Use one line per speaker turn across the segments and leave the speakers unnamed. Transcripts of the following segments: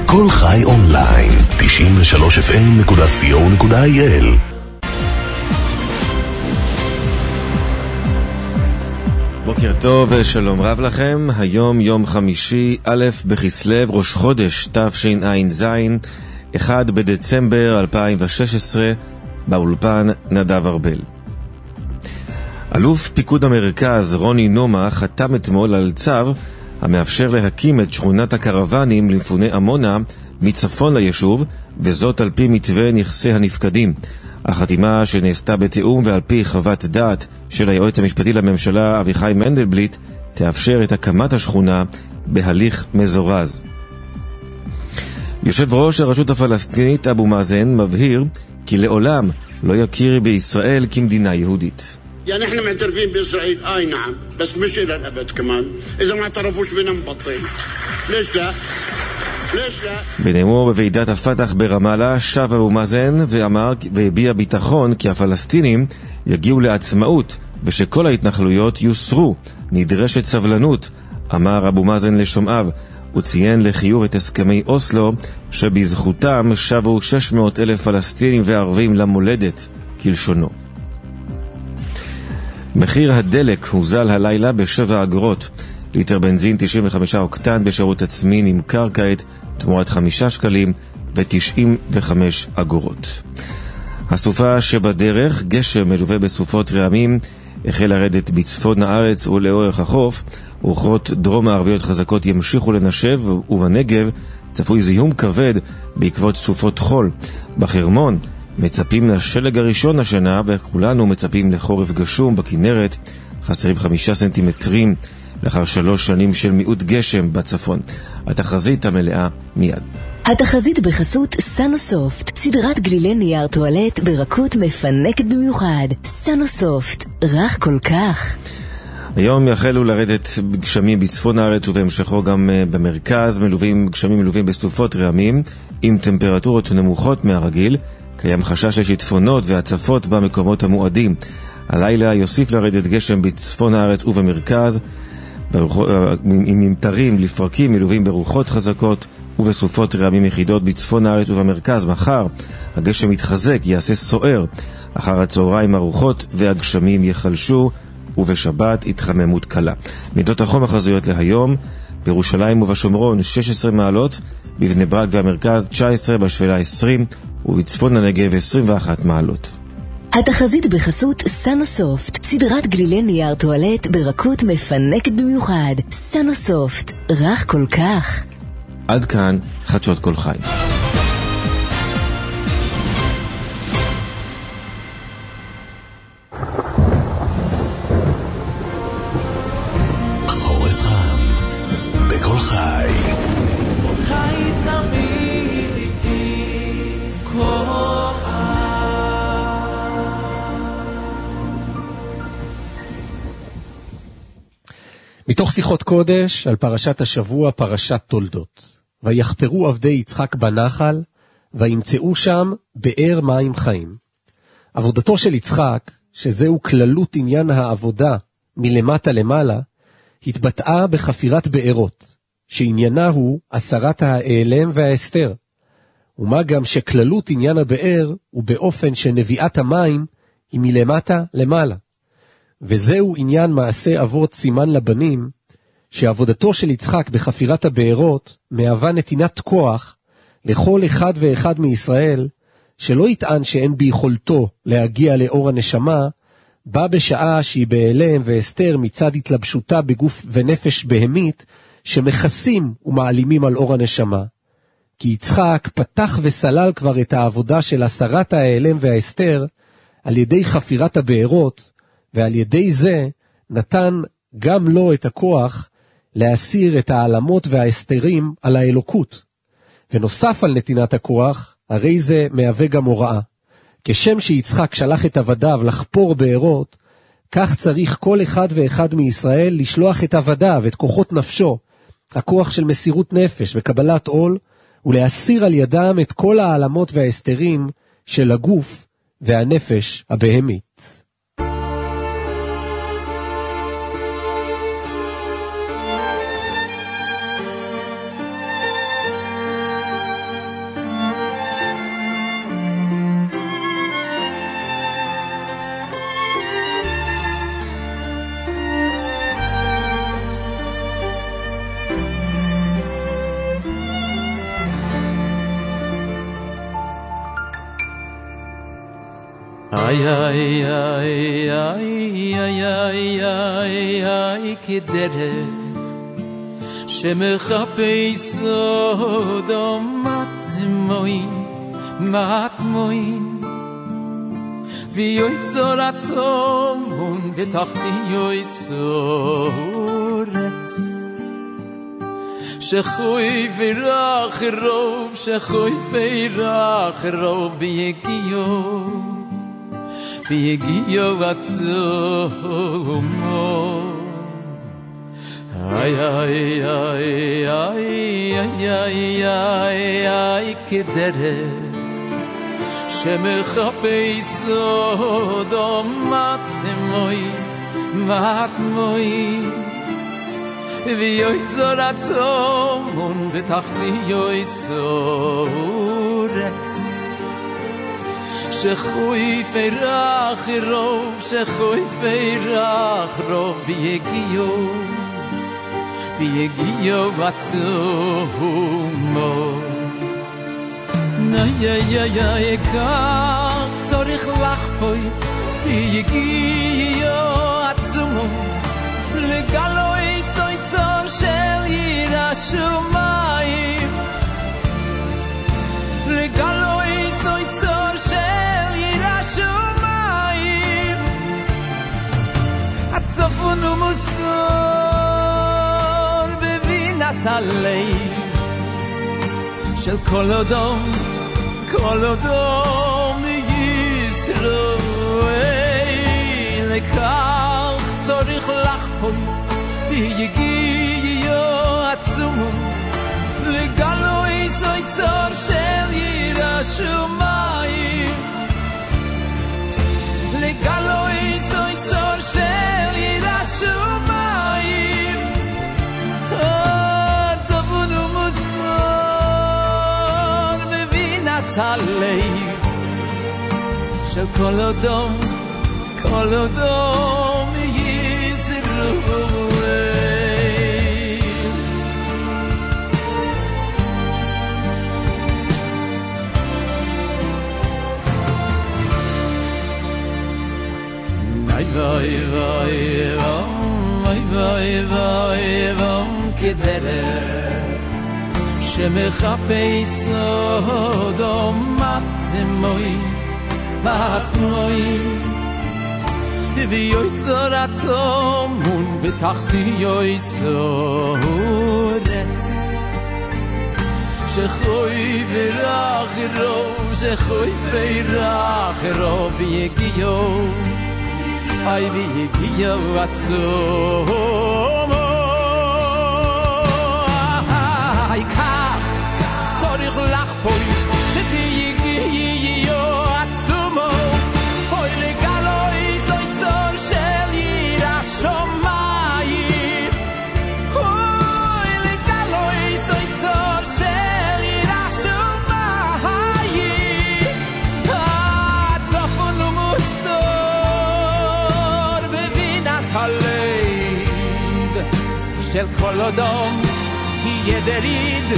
כל חי אונליין, 93fm.co.il.
בוקר טוב ושלום רב לכם. היום יום חמישי, א' בכסלו, ראש חודש תשע"ז, 1 בדצמבר 2016. באולפן נדב ארבל. אלוף פיקוד המרכז רוני נומה חתם אתמול על צו המאפשר להקים את שכונת הקרוונים למפוני עמונה מצפון ליישוב, וזאת על פי מתווה נכסי הנפקדים. החתימה שנעשתה בתיאום ועל פי חוות דעת של היועץ המשפטי לממשלה אביחי מנדלבליט תאפשר את הקמת השכונה בהליך מזורז. יושב ראש הרשות הפלסטינית אבו מאזן מבהיר כי לעולם לא יכיר בישראל כמדינה יהודית.
يعني احنا معترفين بإسرائيل نعم بس مش إلى الأبد كمان إذا ما اعترفوش بنا مبطل ليش لا
בנאומו בוועידת הפתח ברמאללה שב אבו מאזן ואמר והביע ביטחון כי הפלסטינים יגיעו לעצמאות ושכל ההתנחלויות יוסרו. נדרשת סבלנות, אמר אבו מאזן לשומעיו. הוא ציין לחיוב את הסכמי אוסלו שבזכותם שבו 600,000 פלסטינים וערבים למולדת כלשונו. מחיר הדלק הוזל הלילה ב7 אגורות. ליטר בנזין 95 אוקטן בשירות עצמי נמכר כעת תמורת 5 שקלים ו95 אגורות. הסופה שבדרך, גשם מלווה בסופות רעמים, החל לרדת בצפון הארץ ולאורך החוף. רוחות דרום מערביות חזקות ימשיכו לנשב, ובנגב צפוי זיהום כבד בעקבות סופות חול. בחרמון מצפים לשלג הראשון השנה, וכולנו מצפים לחורף גשום. בכנרת חסרים 5 סנטימטרים לאחר 3 שנים של מיעוט גשם בצפון. התחזית המלאה מיד.
התחזית בחסות סנוסופט, סדרת גלילי נייר טואלט ברכות מפנקת במיוחד. סנוסופט, רך כל כך.
היום יחלו לרדת גשמים בצפון הארץ ובהמשכו גם במרכז. גשמים מלווים בסופות רעמים עם טמפרטורות נמוכות מהרגיל. קיים חשש לשיטפונות והצפות במקומות המועדים. הלילה יוסיף לרדת גשם בצפון הארץ ובמרכז, עם ממטרים לפרקים מלווים ברוחות חזקות ובסופות רעמים יחידות בצפון הארץ ובמרכז. מחר הגשם יתחזק, יעשה סוער. אחר הצהריים הרוחות והגשמים יחלשו, ובשבת התחממות קלה. מידות החום החזויות להיום: בירושלים ובשומרון 16 מעלות, בבני ברק והמרכז 19, בשפלה 20, ובצפון הנגב 21 מעלות.
התחזית בחסות סנוסופט, סדרת גלילי נייר טואלט ברכות מפנקת במיוחד. סנוסופט, רך כל כך.
עד כאן חדשות כל חי.
חורף חם בכל חי.
חי תמיד איתי כל
מתוך שיחות קודש על פרשת השבוע, פרשת תולדות. ויחפרו עבדי יצחק בנחל, וימצאו שם באר מים חיים. עבודתו של יצחק, שזהו כללות עניין העבודה מלמטה למעלה, התבטאה בחפירת בארות, שעניינה הוא הסרת האלם והאסתר. ומה גם שכללות עניין הבאר הוא באופן שנביאת המים היא מלמטה למעלה. וזהו עניין מעשה אבות סימן לבנים, שעבודתו של יצחק בחפירת הבארות מהווה נתינת כוח לכל אחד ואחד מישראל, שלא יטען שאין ביכולתו להגיע לאור הנשמה, בא בשעה שהיא באלם ואסתר מצד התלבשותה בגוף ונפש בהמית, שמכסים ומעלימים על אור הנשמה. כי יצחק פתח וסלל כבר את העבודה של הסרת האלם והאסתר על ידי חפירת הבארות, ועל ידי זה נתן גם לו את הכוח להסיר את העלמות והאסתרים על האלוקות. ונוסף על נתינת הכוח, הרי זה מהווה גם הוראה. כשם שיצחק שלח את עבדיו לחפור בארות, כך צריך כל אחד ואחד מישראל לשלוח את עבדיו, את כוחות נפשו, הכוח של מסירות נפש וקבלת עול, ולהסיר על ידם את כל העלמות והאסתרים של הגוף והנפש הבהמית.
ay ay ay ay ay ay ay ay kedere שמחפש סודום מתמוין ויוצר אטום בתחתי יסורץ שחוי ורח רוב שחוי ורח רוב ביגיו עצומו ay ay ay ay ay ay ay ay kedere שמחפש סודום מתמוי ויוצר אטום בתחתי יסורץ שחוי פרח רוב שחוי פרח רוב ביגיו עצומו נאי כך צריך לחפוי ביגיו עצומו לגלוי סויצור של ירא שמיים לגלוי סויצור של ירא שמיים הצפון ומוסתור בבינס הלב של כל אדום ישראל לכך צריך לחפוי ביגיו עצומו לגלוי סויצור של ירא שמיים לגלוי סויצור של ירא שמיים צפון ומוסתור בבינס הלב של כל אדום ישראל vay vay vay vay vay vay kedere שמחפש סודום מתמוי ויוצר אטום בתחתי יסורץ שחוי ורח רוב שחוי ורח רוב ביגיו ay ביגיו עצומו ay כך צריך לחפוי ביגיו עצומו אוי לגלוי סויצור של ירא שמיים אוי לגלוי סויצור של ירא שמיים הצפון ומוסתור בבינס הלב של כל אדום יהיה דריד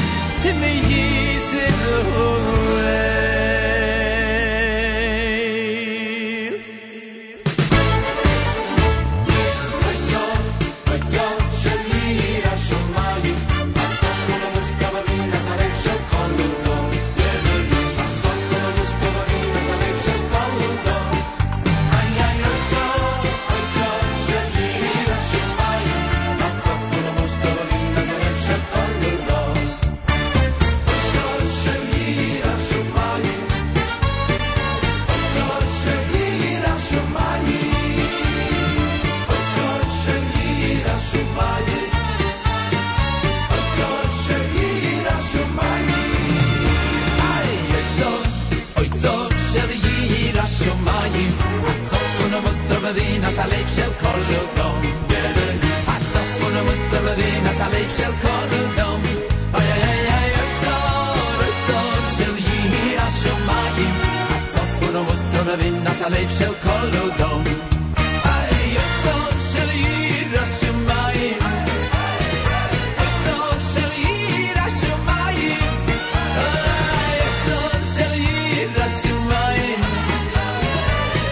מישראל בבינס הלב של כל אדום הצפון בבינס הלב של כל אדום איי איי איי צור של ירא שמיים הצפון בבינס הלב של כל אדום איי צור של ירא שמיים צור של ירא שמיים איי צור של ירא שמיים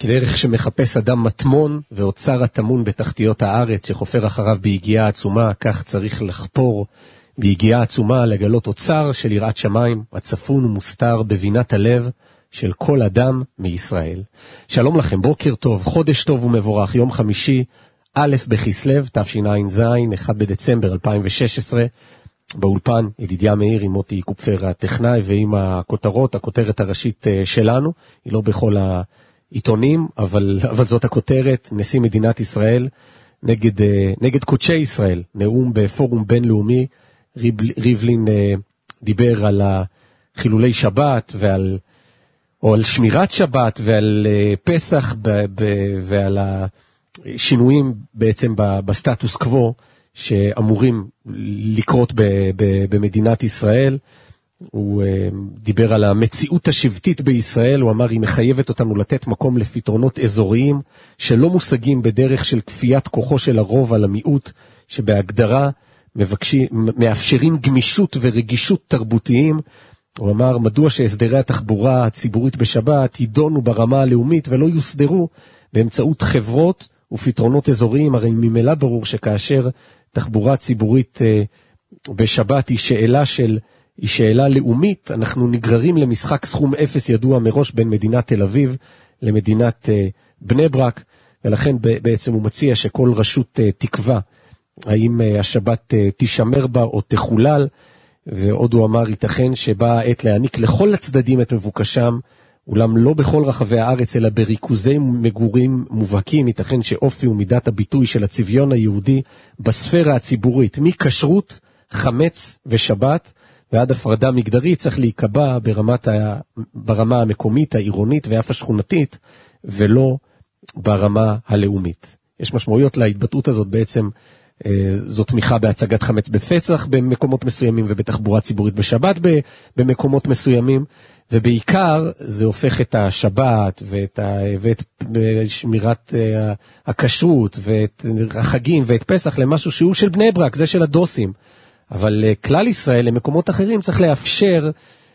כדרך שמחפש אדם מטמון ואוצר הטמון בתחתיות הארץ שחופר אחריו בהגיעה עצומה, כך צריך לחפור בהגיעה עצומה לגלות אוצר של יראת שמיים, הצפון ומוסתר בבינת הלב של כל אדם מישראל. שלום לכם, בוקר טוב, חודש טוב ומבורך, יום חמישי, א' בכסלו, תשע"ז, 1 בדצמבר 2016, באולפן ידידיה מאיר עם מוטי קופפר הטכנאי ועם הכותרת הראשית שלנו, היא לא בכל העיתונים, אבל זאת הכותרת, נשיא מדינת ישראל נגד קודשי ישראל, נאום בפורום בינלאומי, ריבלין דיבר על חילולי שבת או על שמירת שבת ועל פסח ועל השינויים בעצם בסטטוס קוו שאמורים לקרות במדינת ישראל. הוא דיבר על המציאות השבטית בישראל, הוא אמר היא מחייבת אותנו לתת מקום לפתרונות אזוריים שלא מושגים בדרך של כפיית כוחו של הרוב על המיעוט, שבהגדרה מאפשרים גמישות ורגישות תרבותיים. הוא אמר מדוע שהסדרי התחבורה הציבורית בשבת יידונו ברמה הלאומית ולא יוסדרו באמצעות חברות ופתרונות אזוריים, הרי ממילא ברור שכאשר תחבורה ציבורית בשבת היא שאלה לאומית, אנחנו נגררים למשחק סכום אפס ידוע מראש בין מדינת תל אביב למדינת בני ברק, ולכן בעצם הוא מציע שכל רשות תקבע האם השבת תישמר בה או תחולל, ועוד הוא אמר ייתכן שבאה העת להעניק לכל הצדדים את מבוקשם, אולם לא בכל רחבי הארץ אלא בריכוזי מגורים מובהקים, ייתכן שאופי ומידת הביטוי של הצביון היהודי בספירה הציבורית, מכשרות, חמץ ושבת, ועד הפרדה מגדרית צריך להיקבע ברמה המקומית, העירונית ואף השכונתית, ולא ברמה הלאומית. יש משמעויות להתבטאות הזאת, בעצם זו תמיכה בהצגת חמץ בפסח במקומות מסוימים ובתחבורה ציבורית בשבת במקומות מסוימים, ובעיקר זה הופך את השבת ואת שמירת הכשרות ואת החגים ואת פסח למשהו שהוא של בני ברק, זה של הדוסים. אבל כלל ישראל למקומות אחרים צריך לאפשר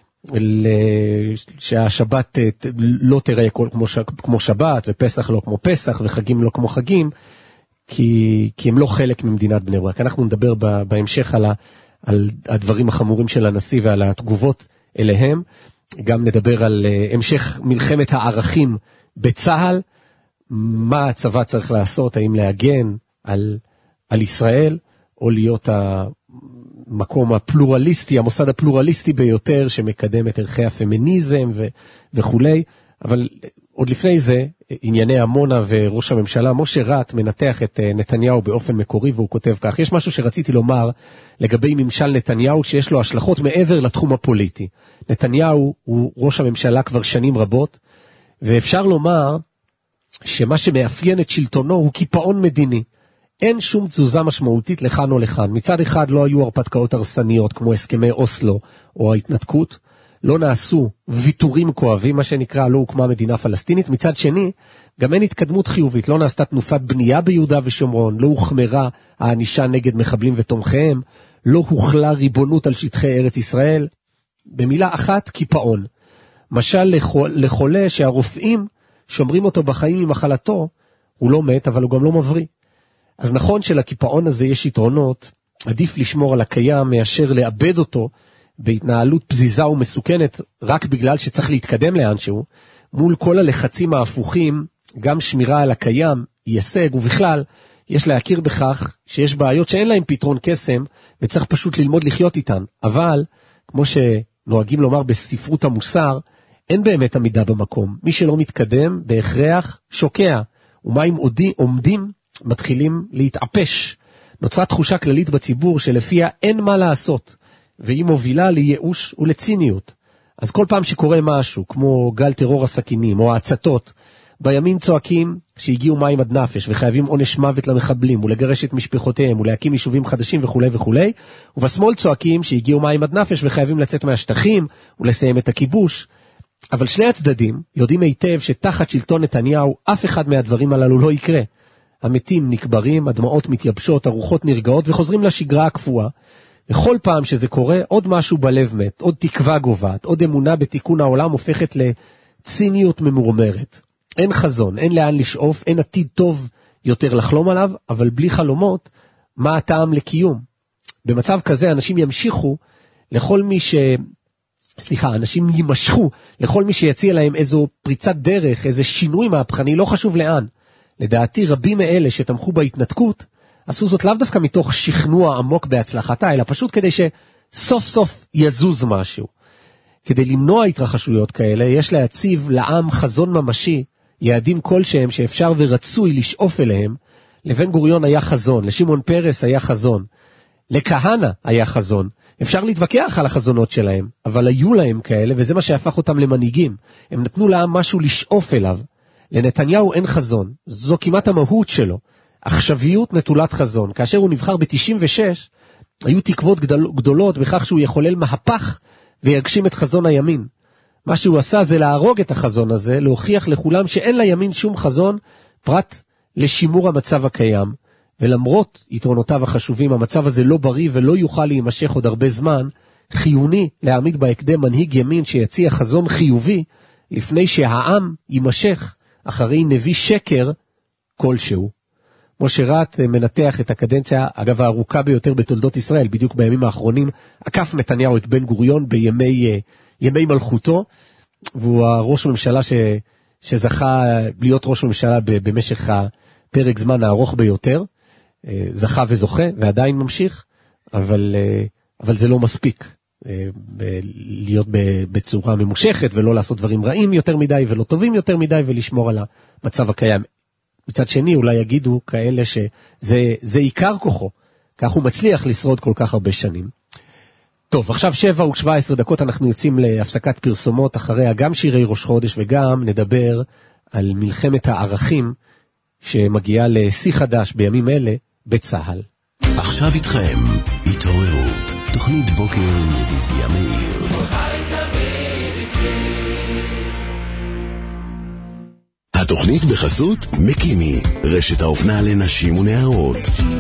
שהשבת לא תראה כמו שבת ופסח לא כמו פסח וחגים לא כמו חגים, כי הם לא חלק ממדינת בני ברק. אנחנו נדבר בהמשך על הדברים החמורים של הנשיא ועל התגובות אליהם. גם נדבר על המשך מלחמת הערכים בצהל, מה הצבא צריך לעשות, האם להגן על ישראל, או להיות המקום הפלורליסטי, המוסד הפלורליסטי ביותר, שמקדם את ערכי הפמיניזם וכולי. אבל עוד לפני זה, ענייני עמונה וראש הממשלה, משה רט מנתח את נתניהו באופן מקורי, והוא כותב כך: יש משהו שרציתי לומר לגבי ממשל נתניהו שיש לו השלכות מעבר לתחום הפוליטי. נתניהו הוא ראש הממשלה כבר שנים רבות, ואפשר לומר שמה שמאפיין את שלטונו הוא קיפאון מדיני. אין שום תזוזה משמעותית לכאן או לכאן. מצד אחד לא היו הרפתקאות הרסניות כמו הסכמי אוסלו או ההתנתקות, לא נעשו ויתורים כואבים, מה שנקרא, לא הוקמה מדינה פלסטינית. מצד שני, גם אין התקדמות חיובית, לא נעשתה תנופת בנייה ביהודה ושומרון, לא הוחמרה הענישה נגד מחבלים ותומכיהם, לא הוחלה ריבונות על שטחי ארץ ישראל. במילה אחת, קיפאון. משל לחולה שהרופאים שומרים אותו בחיים ממחלתו, הוא לא מת, אבל הוא גם לא מבריא. אז נכון שלקיפאון הזה יש יתרונות, עדיף לשמור על הקיים מאשר לאבד אותו, בהתנהלות פזיזה ומסוכנת, רק בגלל שצריך להתקדם לאנשהו, מול כל הלחצים ההפוכים, גם שמירה על הקיים היא הישג, ובכלל, יש להכיר בכך שיש בעיות שאין להם פתרון קסם, וצריך פשוט ללמוד לחיות איתן. אבל, כמו שנוהגים לומר בספרות המוסר, אין באמת עמידה במקום. מי שלא מתקדם, בהכרח שוקע, ומים עומדים מתחילים להתעפש. נוצרה תחושה כללית בציבור שלפיה אין מה לעשות, והיא מובילה לייאוש ולציניות. אז כל פעם שקורה משהו, כמו גל טרור הסכינים או ההצתות, בימין צועקים שהגיעו מים עד נפש וחייבים עונש מוות למחבלים ולגרש את משפחותיהם ולהקים יישובים חדשים וכו' וכו', ובשמאל צועקים שהגיעו מים עד נפש וחייבים לצאת מהשטחים ולסיים את הכיבוש. אבל שני הצדדים יודעים היטב שתחת שלטון נתניהו אף אחד מהדברים הללו לא יקרה. המתים נקברים, הדמעות מתייבשות, הרוחות נרגעות וחוזרים לשגרה הקפואה. וכל פעם שזה קורה, עוד משהו בלב מת, עוד תקווה גובעת, עוד אמונה בתיקון העולם הופכת לציניות ממורמרת. אין חזון, אין לאן לשאוף, אין עתיד טוב יותר לחלום עליו, אבל בלי חלומות, מה הטעם לקיום? במצב כזה אנשים ימשיכו לכל מי אנשים יימשכו לכל מי שיציע להם איזו פריצת דרך, איזה שינוי מהפכני, לא חשוב לאן. לדעתי רבים מאלה שתמכו בהתנתקות, עשו זאת לאו דווקא מתוך שכנוע עמוק בהצלחתה, אלא פשוט כדי שסוף סוף יזוז משהו. כדי למנוע התרחשויות כאלה, יש להציב לעם חזון ממשי, יעדים כלשהם שאפשר ורצוי לשאוף אליהם. לבן גוריון היה חזון, לשמעון פרס היה חזון, לכהנא היה חזון. אפשר להתווכח על החזונות שלהם, אבל היו להם כאלה, וזה מה שהפך אותם למנהיגים. הם נתנו לעם משהו לשאוף אליו. לנתניהו אין חזון, זו כמעט המהות שלו. עכשוויות נטולת חזון. כאשר הוא נבחר ב-96, היו תקוות גדולות בכך שהוא יחולל מהפך ויגשים את חזון הימין. מה שהוא עשה זה להרוג את החזון הזה, להוכיח לכולם שאין לימין שום חזון, פרט לשימור המצב הקיים. ולמרות יתרונותיו החשובים, המצב הזה לא בריא ולא יוכל להימשך עוד הרבה זמן. חיוני להעמיד בהקדם מנהיג ימין שיציע חזון חיובי, לפני שהעם יימשך אחרי נביא שקר כלשהו. משה רט מנתח את הקדנציה, אגב הארוכה ביותר בתולדות ישראל, בדיוק בימים האחרונים, עקף נתניהו את בן גוריון בימי מלכותו, והוא הראש ממשלה שזכה להיות ראש ממשלה במשך הפרק זמן הארוך ביותר, זכה וזוכה ועדיין ממשיך, אבל זה לא מספיק להיות בצורה ממושכת ולא לעשות דברים רעים יותר מדי ולא טובים יותר מדי ולשמור על המצב הקיים. מצד שני אולי יגידו כאלה שזה עיקר כוחו, כך הוא מצליח לשרוד כל כך הרבה שנים. טוב, עכשיו 7:17 אנחנו יוצאים להפסקת פרסומות, אחריה גם שירי ראש חודש וגם נדבר על מלחמת הערכים שמגיעה לשיא חדש בימים אלה בצהל.
עכשיו איתכם, התעוררות, תוכנית בוקר עם ידידיה מאיר. התוכנית בחסות מקימי, רשת האופנה לנשים ונערות.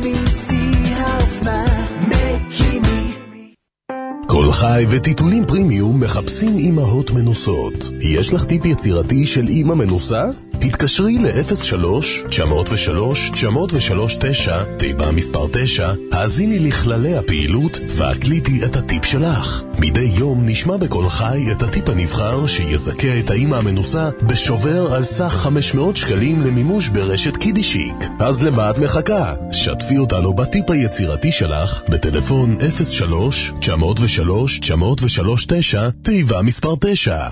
כל חי וטיטולים פרימיום מחפשים אימהות מנוסות. יש לך טיפ יצירתי של אימא מנוסה? התקשרי ל-03-903-903-9, תיבה מספר 9, האזיני לכללי הפעילות והקליטי את הטיפ שלך. מדי יום נשמע בכל חי את הטיפ הנבחר שיזכה את האימא המנוסה בשובר על סך 500 שקלים למימוש ברשת קידישיק. אז למה את מחכה? שתפי אותנו בטיפ היצירתי שלך בטלפון 03-903-903-9, תיבה מספר 9.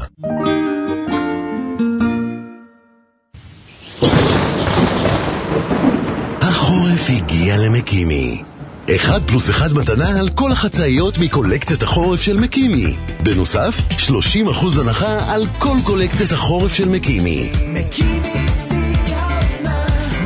החורף הגיע למקימי. 1+1 מתנה על כל החצאיות מקולקציית החורף של מקימי. בנוסף, 30% הנחה על כל קולקציית החורף של מקימי. מקימי שיא האופנה,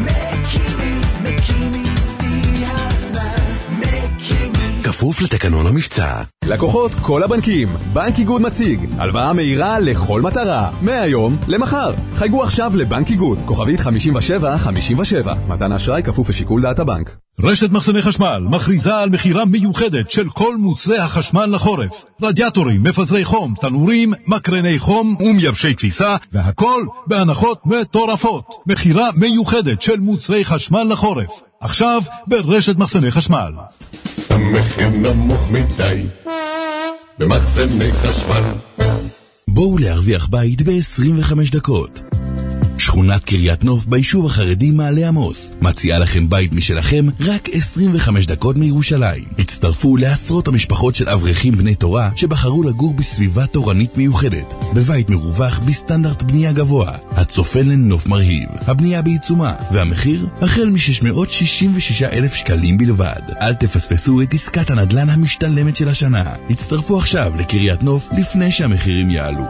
מקימי שיא האופנה, מקימי. כפוף לתקנון המבצע.
לקוחות כל הבנקים, בנק איגוד מציג הלוואה מהירה לכל מטרה, מהיום למחר. חייגו עכשיו לבנק איגוד, כוכבית 5757. מתן אשראי כפוף לשיקול דעת הבנק.
רשת מחסני חשמל מכריזה על מחירה מיוחדת של כל מוצרי החשמל לחורף. רדיאטורים, מפזרי חום, תנורים, מקרני חום ומייבשי כביסה, והכל בהנחות מטורפות. מחירה מיוחדת של מוצרי חשמל לחורף. עכשיו ברשת מחסני חשמל.
המחיר נמוך מדי במחסני חשמל.
בואו להרוויח בית ב-25 דקות. שכונת קריית נוף ביישוב החרדי מעלה עמוס מציעה לכם בית משלכם רק 25 דקות מירושלים. הצטרפו לעשרות המשפחות של אברכים בני תורה שבחרו לגור בסביבה תורנית מיוחדת, בבית מרווח בסטנדרט בנייה גבוה, הצופן לנוף מרהיב. הבנייה בעיצומה והמחיר החל מ-666,000 שקלים בלבד. אל תפספסו את עסקת הנדל"ן המשתלמת של השנה. הצטרפו עכשיו לקריית נוף לפני שהמחירים יעלו.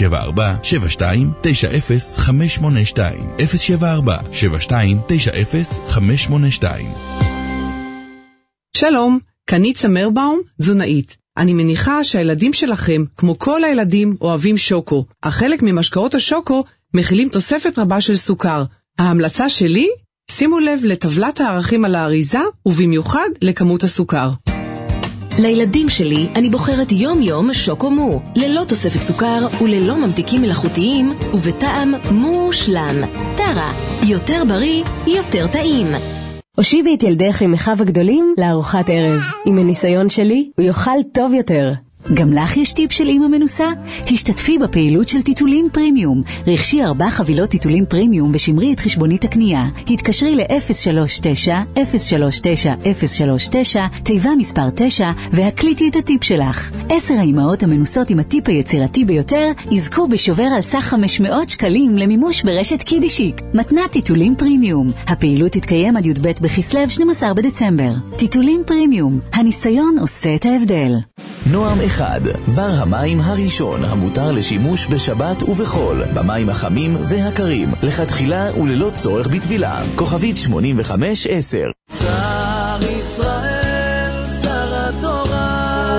074-7290-582 074-7290-582.
שלום, כאן צמרבאום, תזונאית. אני מניחה שהילדים שלכם, כמו כל הילדים, אוהבים שוקו. אך חלק ממשקאות השוקו מכילים תוספת רבה של סוכר. ההמלצה שלי? שימו לב לטבלת הערכים על האריזה, ובמיוחד לכמות הסוכר.
לילדים שלי אני בוחרת יום יום שוקו מו, ללא תוספת סוכר וללא ממתיקים מלאכותיים ובטעם מושלם. טרה, יותר בריא, יותר טעים.
הושיבי את ילדך עם אחיו הגדולים לארוחת ערב. עם הניסיון שלי, הוא יאכל טוב יותר. גם לך יש טיפ של אמא מנוסה? השתתפי בפעילות של טיטולים פרימיום. רכשי 4 חבילות טיטולים פרימיום ושמרי את חשבונית הקנייה. התקשרי ל-039-039-039, תיבה מספר 9, והקליטי את הטיפ שלך. 10 האימהות המנוסות עם הטיפ היצירתי ביותר יזכו בשובר על סך 500 שקלים למימוש ברשת קידישיק. מתנת טיטולים פרימיום. הפעילות תתקיים עד י"ב בכסלו 12 בדצמבר. טיטולים פרימיום. הניסיון עושה את ההבדל.
נועם 1, בר המים הראשון המותר לשימוש בשבת ובחול, במים החמים והקרים, לכתחילה וללא צורך בטבילה. כוכבית 8510.
שר ישראל, שר התורה.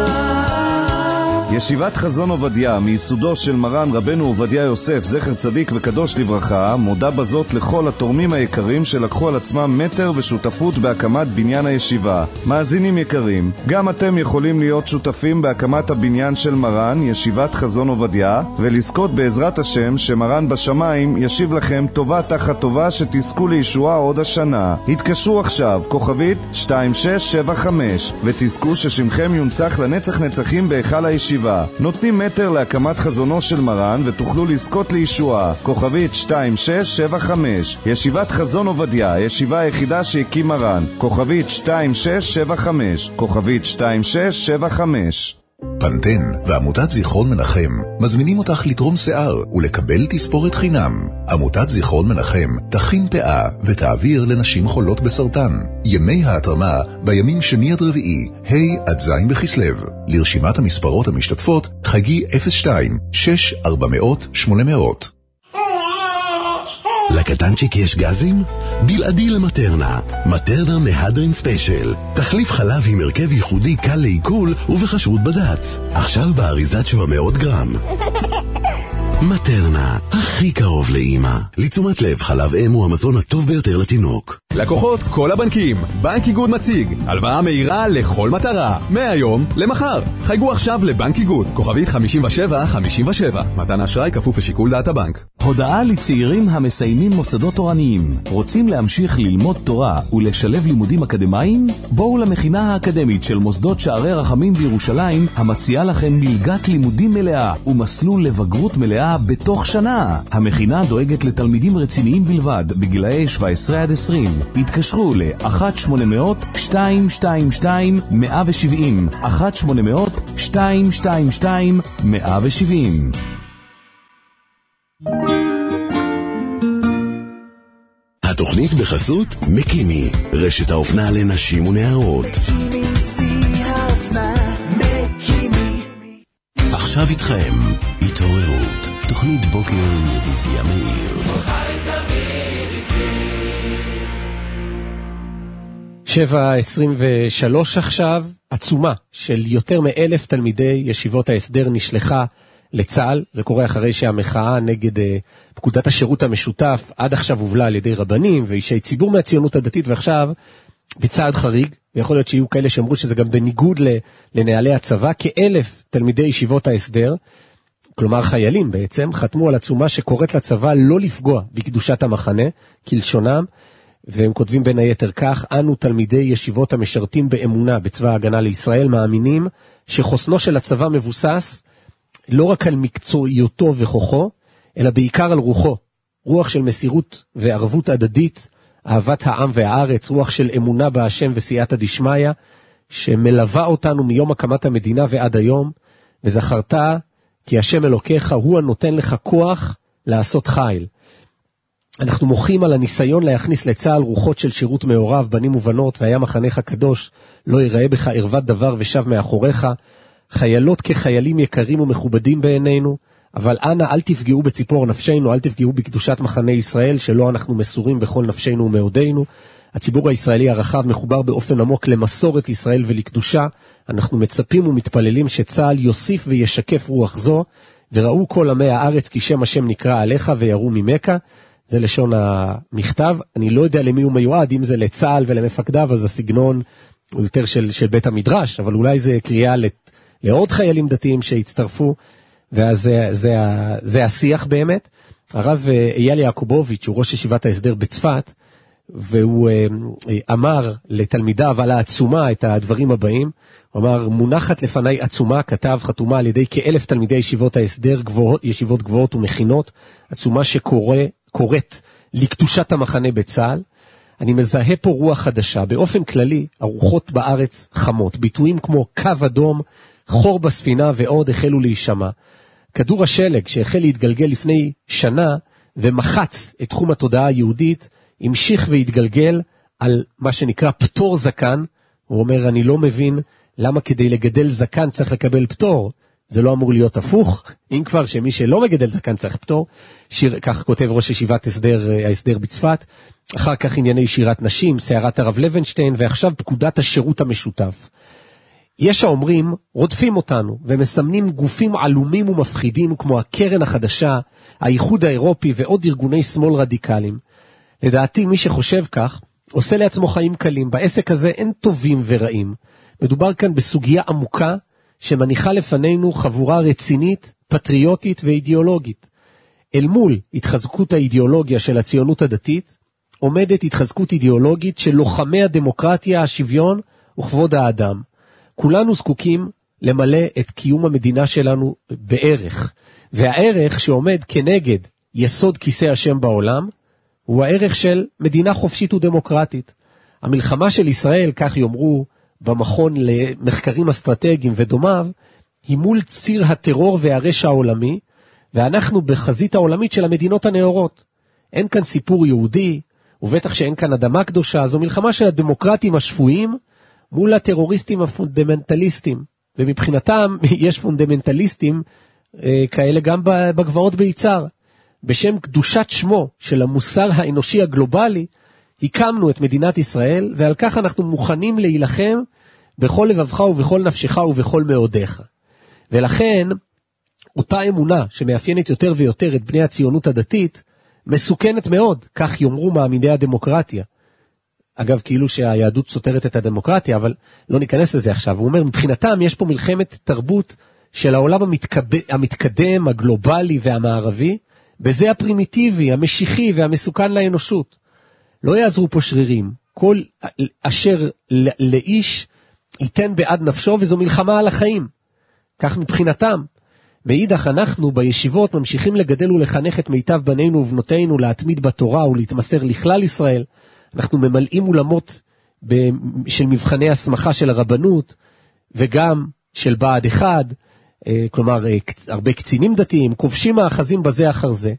ישיבת חזון עובדיה, מיסודו של מרן רבנו עובדיה יוסף, זכר צדיק וקדוש לברכה, מודה בזאת לכל התורמים היקרים שלקחו על עצמם מטר ושותפות בהקמת בניין הישיבה. מאזינים יקרים, גם אתם יכולים להיות שותפים בהקמת הבניין של מרן, ישיבת חזון עובדיה, ולזכות בעזרת השם שמרן בשמיים ישיב לכם טובה תחת טובה, שתזכו לישועה עוד השנה. התקשרו עכשיו, כוכבית 2675, ותזכו ששמכם יונצח לנצח נצחים בהיכל הישיבה. נותנים מטר להקמת חזונו של מרן ותוכלו לזכות לישועה. כוכבית 2675. ישיבת חזון עובדיה, הישיבה היחידה שהקים מרן. כוכבית 2675. כוכבית 2675.
פנטן ועמותת זיכרון מנחם מזמינים אותך לתרום שיער ולקבל תספורת חינם. עמותת זיכרון מנחם תכין פאה ותעביר לנשים חולות בסרטן. ימי ההתרמה בימים שני עד רביעי, ה' עד ז' בכסלו. לרשימת המספרות המשתתפות חגי 02-6400-800.
לקטנצ'יק יש גזים? בלעדי למטרנה. מטרנה מהדרין ספיישל. תחליף חלב עם הרכב ייחודי קל לעיכול ובחשרות בד"ץ. עכשיו באריזת 700 גרם. מטרנה, הכי קרוב לאמא. לתשומת לב, חלב אם הוא המזון הטוב ביותר לתינוק.
לקוחות כל הבנקים, בנק איגוד מציג הלוואה מהירה לכל מטרה, מהיום למחר. חייגו עכשיו לבנק איגוד, כוכבית 5757. מתן אשראי כפוף לשיקול דעת הבנק.
הודעה לצעירים המסיימים מוסדות תורניים. רוצים להמשיך ללמוד תורה ולשלב לימודים אקדמיים? בואו למכינה האקדמית של מוסדות שערי רחמים בירושלים, המציעה לכם מלגת לימודים מלאה ומסלול לבגרות מלאה בתוך שנה. המכינה דואגת לתלמידים רציניים בלבד בגילאי 17 עד 20. התקשרו ל-1-800-222-170 1-800-222-170. התוכנית בחסות מקימי, רשת האופנה לנשים ונערות. עכשיו איתכם, התעוררות, תוכנית בוקר עם ידידיה מאיר.
7:23 עכשיו, עצומה של יותר מ1,000 תלמידי ישיבות ההסדר נשלחה לצה"ל. זה קורה אחרי שהמחאה נגד פקודת השירות המשותף עד עכשיו הובלה על ידי רבנים ואישי ציבור מהציונות הדתית, ועכשיו בצעד חריג, ויכול להיות שיהיו כאלה שאמרו שזה גם בניגוד לנהלי הצבא, כ1,000 תלמידי ישיבות ההסדר, כלומר חיילים בעצם, חתמו על עצומה שקוראת לצבא לא לפגוע בקדושת המחנה, כלשונם, והם כותבים בין היתר כך: אנו תלמידי ישיבות המשרתים באמונה בצבא ההגנה לישראל מאמינים שחוסנו של הצבא מבוסס לא רק על מקצועיותו וכוחו, אלא בעיקר על רוחו. רוח של מסירות וערבות הדדית, אהבת העם והארץ, רוח של אמונה בהשם וסייעתא דשמיא, שמלווה אותנו מיום הקמת המדינה ועד היום. וזכרת כי השם אלוקיך הוא הנותן לך כוח לעשות חיל. אנחנו מוחים על הניסיון להכניס לצה"ל רוחות של שירות מעורב, בנים ובנות, והיה מחנך קדוש, לא ייראה בך ערוות דבר ושב מאחוריך. חיילות כחיילים יקרים ומכובדים בעינינו, אבל אנא אל תפגעו בציפור נפשנו, אל תפגעו בקדושת מחנה ישראל, שלא אנחנו מסורים בכל נפשנו ומעודנו. הציבור הישראלי הרחב מחובר באופן עמוק למסורת ישראל ולקדושה. אנחנו מצפים ומתפללים שצה"ל יוסיף וישקף רוח זו, וראו כל עמי הארץ כי שם השם נקרא עליך ויראו ממך. זה לשון המכתב. אני לא יודע למי הוא מיועד, אם זה לצה"ל ולמפקדיו, אז הסגנון יותר של בית המדרש, אבל אולי זה קריאה לעוד חיילים דתיים שהצטרפו, ואז זה השיח באמת. הרב אייל יעקובוביץ' הוא ראש ישיבת ההסדר בצפת, והוא אמר לתלמידיו על העצומה את הדברים הבאים. הוא אמר, מונחת לפני עצומה, כתב, חתומה על ידי כ1,000 תלמידי ישיבות ההסדר, ישיבות גבוהות ומכינות, עצומה שקוראת לקדושת המחנה בצה"ל. אני מזהה פה רוח חדשה. באופן כללי, הרוחות בארץ חמות. ביטויים כמו קו אדום, חור בספינה ועוד החלו להישמע. כדור השלג שהחל להתגלגל לפני שנה ומחץ את תחום התודעה היהודית, המשיך והתגלגל על מה שנקרא פטור זקן. הוא אומר, אני לא מבין למה כדי לגדל זקן צריך לקבל פטור. זה לא אמור להיות הפוך, אם כבר שמי שלא מגדל זקן צריך פטור. כך כותב ראש ישיבת ההסדר בצפת. אחר כך ענייני שירת נשים, סערת הרב לוינשטיין, ועכשיו פקודת השירות המשותף. יש האומרים, רודפים אותנו, ומסמנים גופים עלומים ומפחידים, כמו הקרן החדשה, האיחוד האירופי ועוד ארגוני שמאל רדיקליים. לדעתי, מי שחושב כך, עושה לעצמו חיים קלים. בעסק הזה אין טובים ורעים. מדובר כאן בסוגיה עמוקה, שמניחה לפנינו חבורה רצינית, פטריוטית ואידיאולוגית. אל מול התחזקות האידיאולוגיה של הציונות הדתית, עומדת התחזקות אידיאולוגית של לוחמי הדמוקרטיה, השוויון וכבוד האדם. כולנו זקוקים למלא את קיום המדינה שלנו בערך, והערך שעומד כנגד יסוד כיסא השם בעולם, הוא הערך של מדינה חופשית ודמוקרטית. המלחמה של ישראל, כך יאמרו במכון למחקרים אסטרטגיים ודומיו, היא מול ציר הטרור והרשע העולמי, ואנחנו בחזית העולמית של המדינות הנאורות. אין כאן סיפור יהודי, ובטח שאין כאן אדמה קדושה. זו מלחמה של הדמוקרטים השפויים מול הטרוריסטים הפונדמנטליסטים, ומבחינתם יש פונדמנטליסטים כאלה גם בגבעות ביצר. בשם קדושת שמו של המוסר האנושי הגלובלי, הקמנו את מדינת ישראל, ועל כך אנחנו מוכנים להילחם בכל לבבך ובכל נפשך ובכל מאודיך. ולכן, אותה אמונה שמאפיינת יותר ויותר את בני הציונות הדתית, מסוכנת מאוד, כך יאמרו מאמיני הדמוקרטיה. אגב, כאילו שהיהדות סותרת את הדמוקרטיה, אבל לא ניכנס לזה עכשיו. הוא אומר, מבחינתם יש פה מלחמת תרבות של העולם המתקדם, הגלובלי והמערבי, בזה הפרימיטיבי, המשיחי והמסוכן לאנושות. לא יעזרו פה שרירים. כל אשר לאיש ייתן בעד נפשו, וזו מלחמה על החיים. כך מבחינתם. מאידך אנחנו בישיבות ממשיכים לגדל ולחנך את מיטב בנינו ובנותינו להתמיד בתורה ולהתמסר לכלל ישראל. אנחנו ממלאים אולמות של מבחני הסמכה של הרבנות, וגם של בעד אחד, כלומר הרבה קצינים דתיים, כובשים מאחזים בזה אחר זה.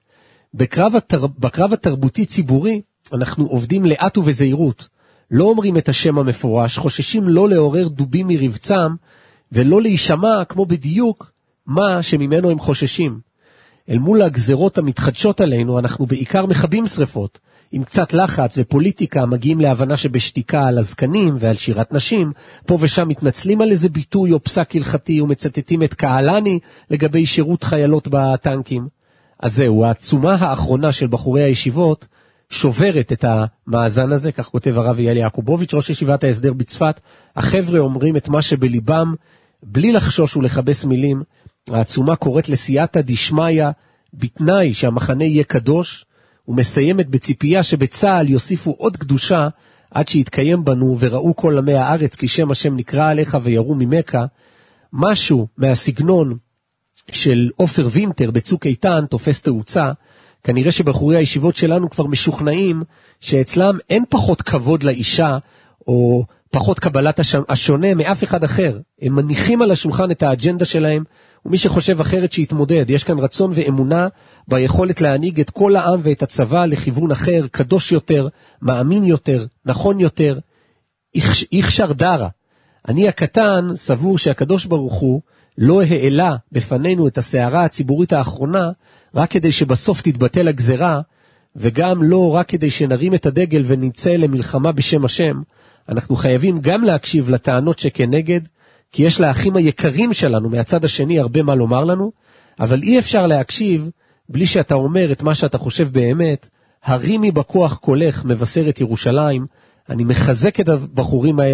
בקרב התרבותי ציבורי, אנחנו עובדים לאט ובזהירות. לא אומרים את השם המפורש, חוששים לא לעורר דובים מרבצם, ולא להישמע כמו בדיוק מה שממנו הם חוששים. אל מול הגזרות המתחדשות עלינו, אנחנו בעיקר מכבים שריפות. עם קצת לחץ ופוליטיקה מגיעים להבנה שבשתיקה על הזקנים ועל שירת נשים, פה ושם מתנצלים על איזה ביטוי או פסק הלכתי ומצטטים את קהלני לגבי שירות חיילות בטנקים. אז זהו, העצומה האחרונה של בחורי הישיבות שוברת את המאזן הזה, כך כותב הרב אייל יעקובוביץ' ראש ישיבת ההסדר בצפת. החבר'ה אומרים את מה שבליבם בלי לחשוש ולחבס מילים. העצומה קוראת לסייעתא דשמיא בתנאי שהמחנה יהיה קדוש, ומסיימת בציפייה שבצה"ל יוסיפו עוד קדושה עד שיתקיים בנו וראו כל עמי הארץ כי שם השם נקרא עליך ויראו ממך. משהו מהסגנון של עופר וינטר בצוק איתן תופס תאוצה. כנראה שבחורי הישיבות שלנו כבר משוכנעים שאצלם אין פחות כבוד לאישה או פחות קבלת השונה מאף אחד אחר. הם מניחים על השולחן את האג'נדה שלהם, ומי שחושב אחרת שיתמודד. יש כאן רצון ואמונה ביכולת להנהיג את כל העם ואת הצבא לכיוון אחר, קדוש יותר, מאמין יותר, נכון יותר, איכשר דרה. אני הקטן סבור שהקדוש ברוך הוא לא העלה בפנינו את הסערה הציבורית האחרונה, רק כדי שבסוף תתבטל הגזרה, וגם לא רק כדי שנרים את הדגל ונצא למלחמה בשם השם. אנחנו חייבים גם להקשיב לטענות שכנגד, כי יש לאחים היקרים שלנו מהצד השני הרבה מה לומר לנו, אבל אי אפשר להקשיב בלי שאתה אומר את מה שאתה חושב באמת. הרימי בכוח קולך מבשר את ירושלים. אני מחזק את הבחורים האלה,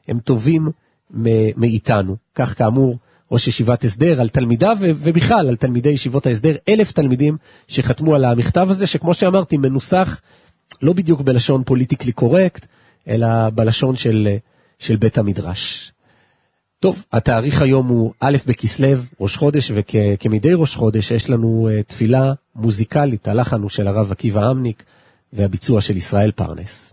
הם טובים מאיתנו. כך כאמור, ראש ישיבת הסדר על תלמידיו ובכלל על תלמידי ישיבות ההסדר, 1,000 תלמידים שחתמו על המכתב הזה, שכמו שאמרתי מנוסח לא בדיוק בלשון פוליטיקלי קורקט, אלא בלשון של בית המדרש. טוב, התאריך היום הוא א' בכסלו, ראש חודש, וכמדי ראש חודש יש לנו תפילה מוזיקלית, הלחן הוא של הרב עקיבא אמניק, והביצוע של ישראל פרנס.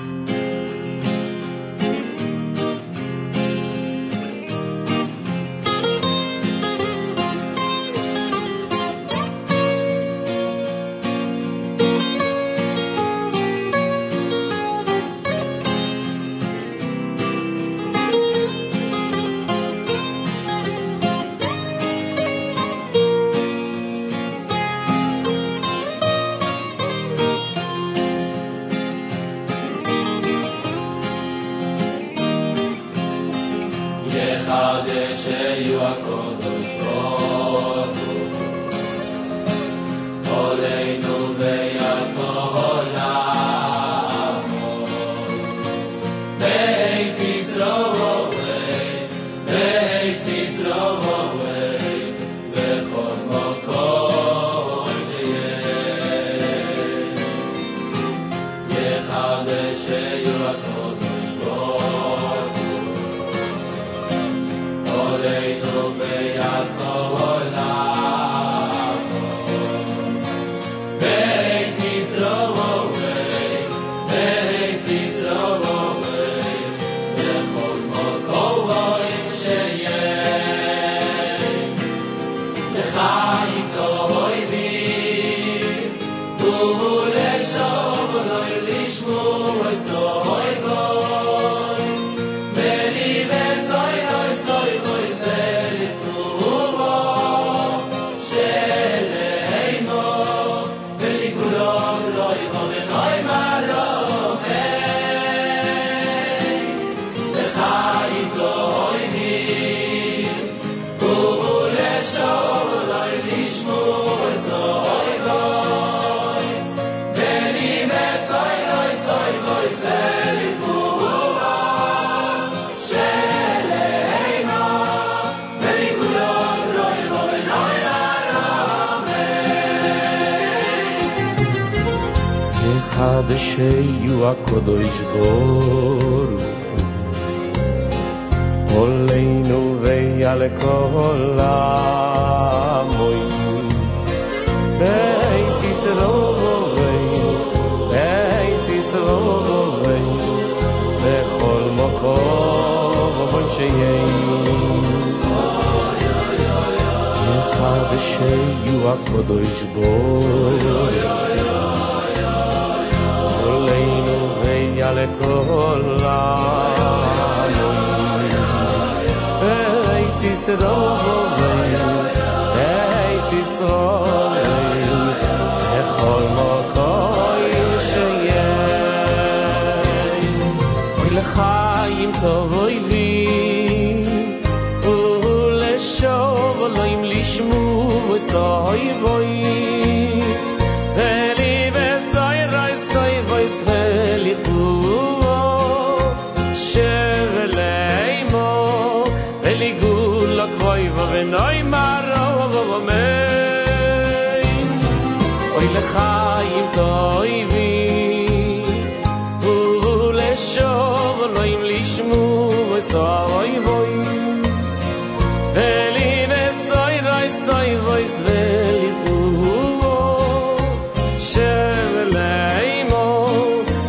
שיהיו הקודש ברוך הוא עלינו ויעלה כל עמוי בייס ישראל בכל מקום שיהיה אחד שיהיו הקודש ברוך לכל העמים אייס ישראל לכל מקום שיהיה ולחיים טוב אויבי ולשוב אלוהים לשמור וסתוי בויס ולי וסוי רייס תוי בויס ונוי מרו ומיין אוי לחיים טויבי ולשוב אלוהים לשמור וסתוי בויס ולי נסוי רייס תוי בויס וליפו שבלעימו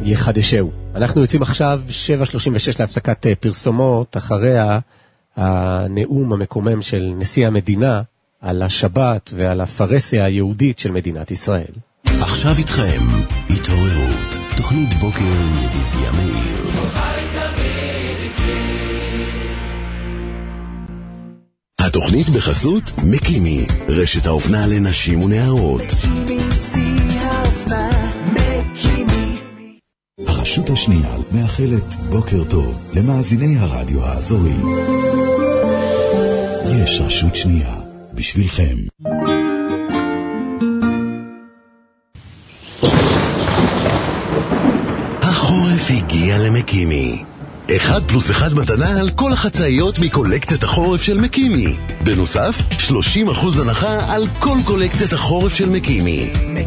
יחדשהו. אנחנו יוצאים עכשיו 7:36 להפסקת פרסומות, אחריה הנאום המקומם של נשיא המדינה על השבת ועל הפרסיה היהודית של מדינת ישראל.
עכשיו איתכם, התעוררות, תוכנית בוקר עם ידידיה מאיר. התוכנית בחסות מקימי, רשת האופנה לנשים ונערות. הרשות השנייה מאחלת בוקר טוב למאזיני הרדיו האזורי. יש רשות שנייה בשבילכם. החורף הגיע למקימי. 1+1 מתנה על כל החצאיות מקולקציית החורף של מקימי. בנוסף, 30% הנחה על כל קולקציית החורף של מקימי.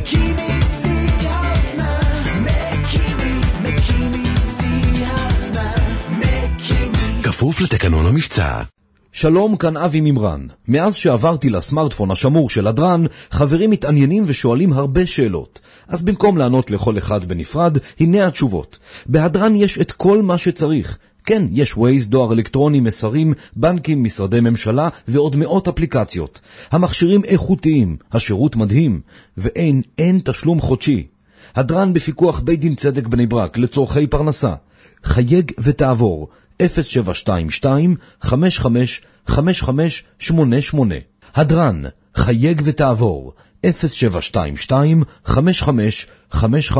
כפוף לתקנון המבצע.
שלום, כאן אבי ממרן. מאז שעברתי לסמארטפון השמור של הדרן, חברים מתעניינים ושואלים הרבה שאלות. אז במקום לענות לכל אחד בנפרד, הנה התשובות. בהדרן יש את כל מה שצריך. כן, יש ווייז, דואר אלקטרוני, מסרים, בנקים, משרדי ממשלה ועוד מאות אפליקציות. המכשירים איכותיים, השירות מדהים, ואין תשלום חודשי. הדרן בפיקוח בית דין צדק בני ברק לצורכי פרנסה. חייג ותעבור 0722-55-5588. הדרן, חייג ותעבור 0722-55-5588.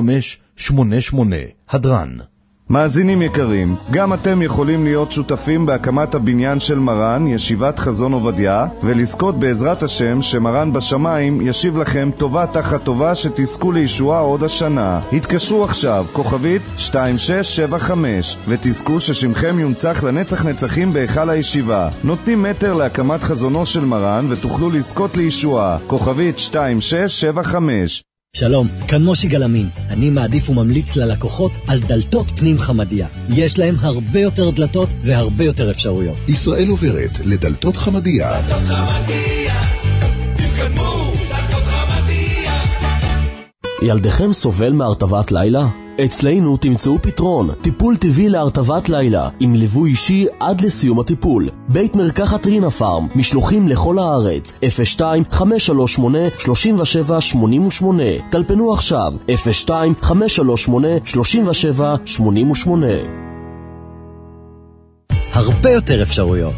הדרן.
מאזינים יקרים, גם אתם יכולים להיות שותפים בהקמת הבניין של מרן, ישיבת חזון עובדיה, ולזכות בעזרת השם שמרן בשמיים ישיב לכם טובה תחת טובה שתזכו לישועה עוד השנה. התקשרו עכשיו, כוכבית 2675, ותזכו ששמכם יונצח לנצח נצחים בהיכל הישיבה. נותנים מטר להקמת חזונו של מרן ותוכלו לזכות לישועה. כוכבית 2675.
שלום, כאן מושי גלמין. אני מעדיף וממליץ ללקוחות על דלתות פנים חמדיה. יש להם הרבה יותר דלתות והרבה יותר אפשרויות.
ישראל עוברת לדלתות חמדיה. דלתות חמדיה,
תתקדמו, דלתות חמדיה. ילדיכם סובל מהרטבת לילה? אצלנו תמצאו פתרון, טיפול טבעי להרטבת לילה, עם ליווי אישי עד לסיום הטיפול. בית מרקחת רינה פארם, משלוחים לכל הארץ, 02-538-3788. טלפנו עכשיו, 02-538-3788.
הרבה יותר אפשרויות.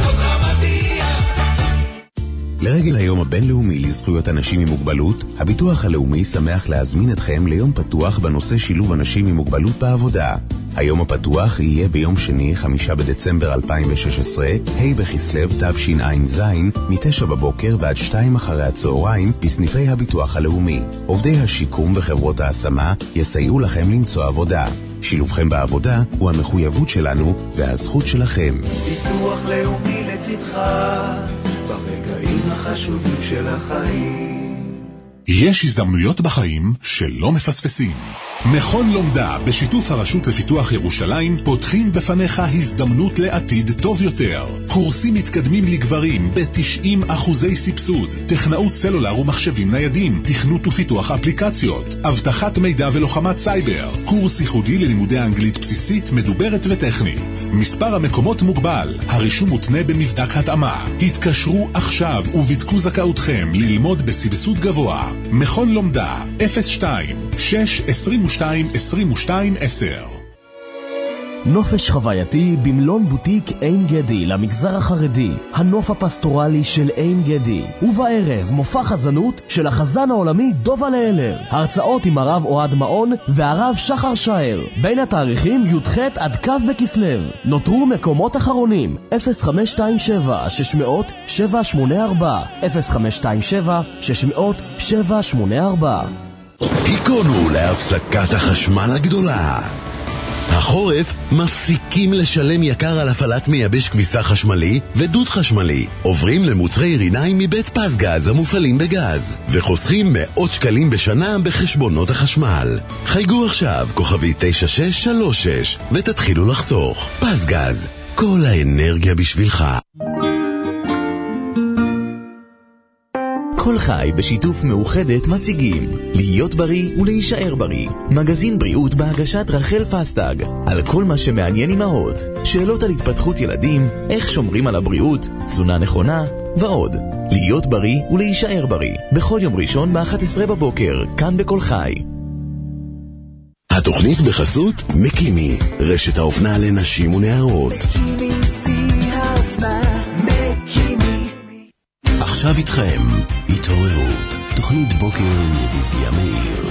לרגל היום הבינלאומי לזכויות אנשים עם מוגבלות, הביטוח הלאומי שמח להזמין אתכם ליום פתוח בנושא שילוב אנשים עם מוגבלות בעבודה. היום הפתוח יהיה ביום שני, 5 בדצמבר 2016, ה' בכסלו תשע"ז, מ-9 בבוקר ועד 2 אחרי הצהריים, בסניפי הביטוח הלאומי. עובדי השיקום וחברות ההשמה יסייעו לכם למצוא עבודה. שילובכם בעבודה הוא המחויבות שלנו והזכות שלכם.
ביטוח לאומי לצדך ברגעים החשובים של החיים.
יש הזדמנויות בחיים שלא מפספסים. מכון לומדה בשיתוף הרשות לפיתוח ירושלים פותחים בפניך הזדמנות לעתיד טוב יותר. קורסים מתקדמים לגברים ב-90% סבסוד, טכנאות סלולר ומחשבים ניידים, תכנות ופיתוח אפליקציות, אבטחת מידע ולוחמת סייבר, קורס ייחודי ללימודי אנגלית בסיסית, מדוברת וטכנית. מספר המקומות מוגבל, הרישום מותנה במבדק התאמה. התקשרו עכשיו ובדקו זכאותכם ללמוד בסבסוד גבוה. מכון לומדה 02-622-22-10.
נופש חווייתי במלון בוטיק עין גדי למגזר החרדי, הנוף הפסטורלי של עין גדי. ובערב מופע חזנות של החזן העולמי דובה לאלר, הרצאות עם הרב אוהד מאון והרב שחר שער, בין התאריכים י"ח עד כ' בכסלו. נותרו מקומות אחרונים, 0527-600-784, 0527-600-784.
היכונו להפסקת החשמל הגדולה. החורף מפסיקים לשלם יקר על הפעלת מייבש כביסה חשמלי ודוד חשמלי. עוברים למוצרי ריניים מבית פסגז המופעלים בגז וחוסכים מאות שקלים בשנה בחשבונות החשמל. חייגו עכשיו כוכבי 9636 ותתחילו לחסוך. פסגז, כל האנרגיה בשבילך.
כל חי בשיתוף מאוחדת מציגים להיות בריא ולהישאר בריא, מגזין בריאות בהגשת רחל פסטג, על כל מה שמעניין אמהות, שאלות על התפתחות ילדים, איך שומרים על הבריאות, תזונה נכונה ועוד. להיות בריא ולהישאר בריא, בכל יום ראשון ב-11 בבוקר, כאן בכל חי.
התוכנית בחסות מקימי, רשת האופנה לנשים ונערות. עכשיו איתכם, התעוררות, תוכנית בוקר עם ידידיה מאיר.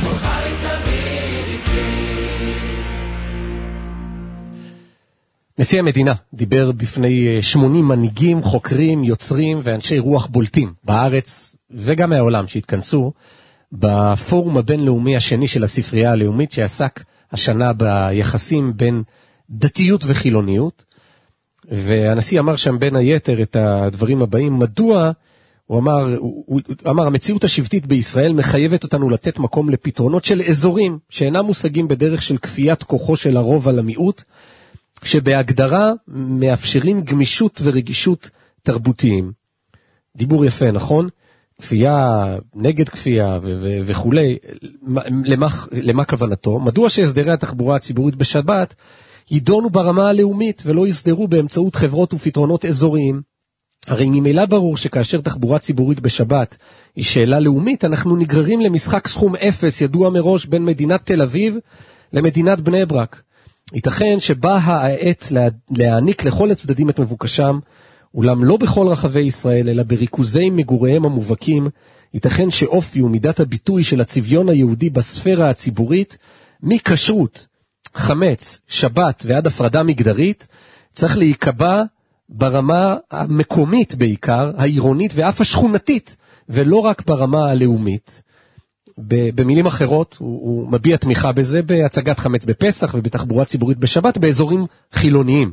נשיא המדינה דיבר בפני 80 מנהיגים, חוקרים, יוצרים ואנשי רוח בולטים בארץ וגם מהעולם שהתכנסו בפורום הבינלאומי השני של הספרייה הלאומית שעסק השנה ביחסים בין דתיות וחילוניות. והנשיא אמר שם בין היתר את הדברים הבאים. מדוע? הוא אמר, המציאות השבטית בישראל מחייבת אותנו לתת מקום לפתרונות של אזורים שאינם מושגים בדרך של כפיית כוחו של הרוב על המיעוט, שבהגדרה מאפשרים גמישות ורגישות תרבותיים. דיבור יפה, נכון? כפייה, נגד כפייה וכו'. למה כוונתו? מדוע שהסדרי התחבורה הציבורית בשבת יידונו ברמה הלאומית ולא יסדרו באמצעות חברות ופתרונות אזוריים? הרי ממילא ברור שכאשר תחבורה ציבורית בשבת היא שאלה לאומית, אנחנו נגררים למשחק סכום אפס ידוע מראש בין מדינת תל אביב למדינת בני ברק. ייתכן שבאה העת להעניק לכל הצדדים את מבוקשם, אולם לא בכל רחבי ישראל, אלא בריכוזי מגוריהם המובהקים. ייתכן שאופי ומידת הביטוי של הצביון היהודי בספירה הציבורית, מכשרות, חמץ, שבת ועד הפרדה מגדרית, צריך להיקבע ברמה המקומית בעיקר, העירונית ואף השכונתית, ולא רק ברמה הלאומית. במילים אחרות, הוא מביע תמיכה בזה בהצגת חמץ בפסח ובתחבורה ציבורית בשבת באזורים חילוניים.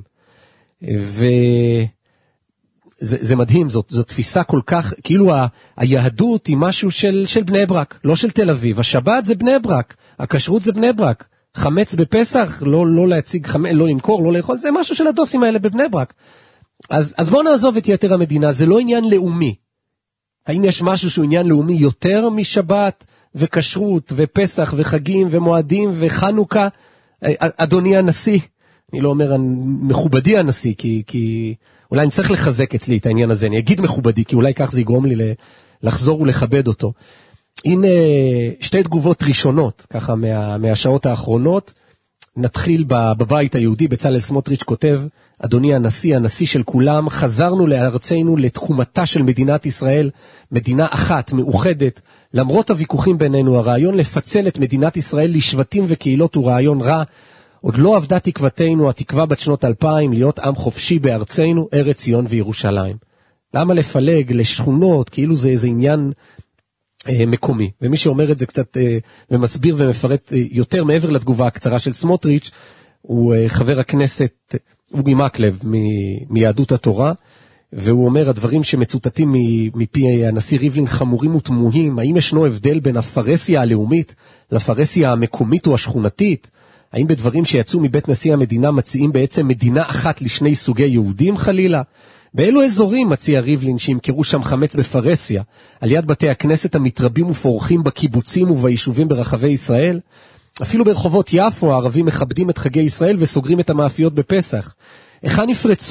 וזה מדהים, זו תפיסה כל כך, כאילו היהדות היא משהו של בני ברק, לא של תל אביב. השבת זה בני ברק, הכשרות זה בני ברק. חמץ בפסח, לא להציג חמץ, לא למכור, לא לאכול, זה משהו של הדוסים האלה בבני ברק. אז בואו נעזוב את יתר המדינה, זה לא עניין לאומי. האם יש משהו שהוא עניין לאומי יותר משבת וכשרות ופסח וחגים ומועדים וחנוכה? אדוני הנשיא, אני לא אומר מכובדי הנשיא, כי אולי אני צריך לחזק אצלי את העניין הזה, אני אגיד מכובדי, כי אולי כך זה יגרום לי לחזור ולכבד אותו. הנה שתי תגובות ראשונות, ככה מהשעות האחרונות. נתחיל בבית היהודי, בצלאל סמוטריץ' כותב, אדוני הנשיא, הנשיא של כולם, חזרנו לארצנו, לתחומתה של מדינת ישראל, מדינה אחת, מאוחדת. למרות הוויכוחים בינינו, הרעיון לפצל את מדינת ישראל לשבטים וקהילות הוא רעיון רע. עוד לא עבדה תקוותנו, התקווה בת שנות 2000, להיות עם חופשי בארצנו, ארץ ציון וירושלים. למה לפלג לשכונות, כאילו זה איזה עניין מקומי? ומי שאומר את זה קצת ומסביר ומפרט יותר מעבר לתגובה הקצרה של סמוטריץ', הוא חבר הכנסת אורי מקלב מיהדות התורה, והוא אומר, הדברים שמצוטטים מפי הנשיא ריבלין חמורים ותמוהים. האם ישנו הבדל בין הפרסיה הלאומית לפרסיה המקומית או השכונתית? האם בדברים שיצאו מבית נשיא המדינה מציעים בעצם מדינה אחת לשני סוגי יהודים חלילה? באילו אזורים מציע ריבלין שימכרו שם חמץ בפרסיה, על יד בתי הכנסת המתרבים ופורחים בקיבוצים וביישובים ברחבי ישראל? אפילו ברחובות יפו הערבים מכבדים את חגי ישראל וסוגרים את המאפיות בפסח. היכן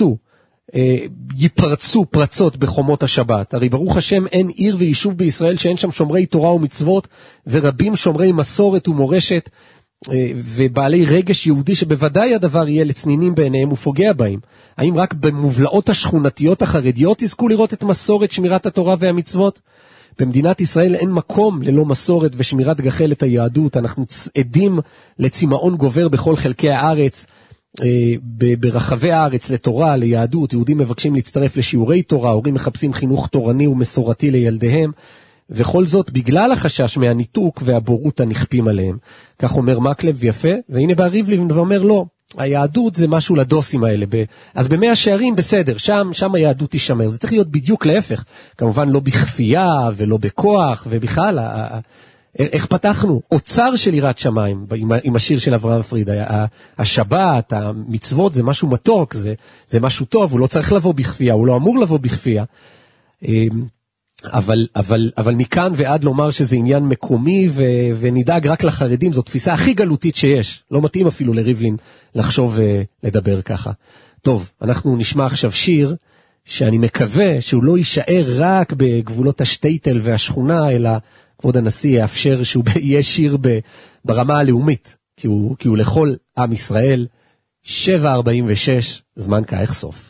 ייפרצו פרצות בחומות השבת? הרי ברוך השם אין עיר ויישוב בישראל שאין שם שומרי תורה ומצוות, ורבים שומרי מסורת ומורשת, ובעלי רגש יהודי שבוודאי הדבר יהיה לצנינים בעיניהם ופוגע בהם. האם רק במובלעות השכונתיות החרדיות יזכו לראות את מסורת שמירת התורה והמצוות? במדינת ישראל אין מקום ללא מסורת ושמירת גחלת היהדות. אנחנו עדים לצמאון גובר בכל חלקי הארץ, ברחבי הארץ לתורה, ליהדות. יהודים מבקשים להצטרף לשיעורי תורה, הורים מחפשים חינוך תורני ומסורתי לילדיהם, וכל זאת בגלל החשש מהניתוק והבורות הנכפים עליהם. כך אומר מקלב יפה, והנה בא ריבלין ואומר לא, היהדות זה משהו לדוסים האלה. אז במאה שערים בסדר, שם היהדות תישמר. זה צריך להיות בדיוק להפך. כמובן לא בכפייה ולא בכוח, ובכלל, איך פתחנו? אוצר של יראת שמיים, עם השיר של אברהם פרידה. השבת, המצוות זה משהו מתוק, זה משהו טוב, הוא לא צריך לבוא בכפייה, הוא לא אמור לבוא בכפייה. אבל מכאן ועד לומר שזה עניין מקומי ונדאג רק לחרדים, זו תפיסה הכי גלותית שיש. לא מתאים אפילו לריבלין לחשוב ולדבר ככה. טוב, אנחנו נשמע עכשיו שיר שאני מקווה שהוא לא יישאר רק בגבולות השטייטל והשכונה, אלא כבוד הנשיא יאפשר שהוא יהיה שיר ברמה הלאומית, כי הוא לכל עם ישראל. 7:46, זמן כאיך סוף.